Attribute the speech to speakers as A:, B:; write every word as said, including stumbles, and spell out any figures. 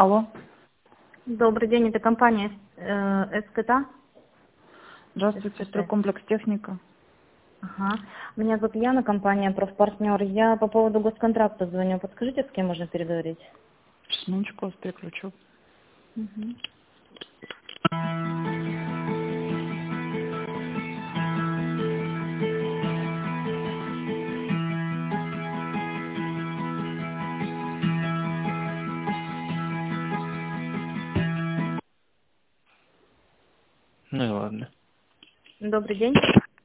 A: Алло.
B: Добрый день, это компания э, СКТ.
A: Здравствуйте, стройкомплекс «Техника».
B: Ага. Меня зовут Яна, компания «Профпартнер». Я по поводу госконтракта звоню. Подскажите, с кем можно переговорить?
A: Сейчас, минуточку, вас переключу.
B: Угу.
C: Ну и ладно.
B: Добрый день.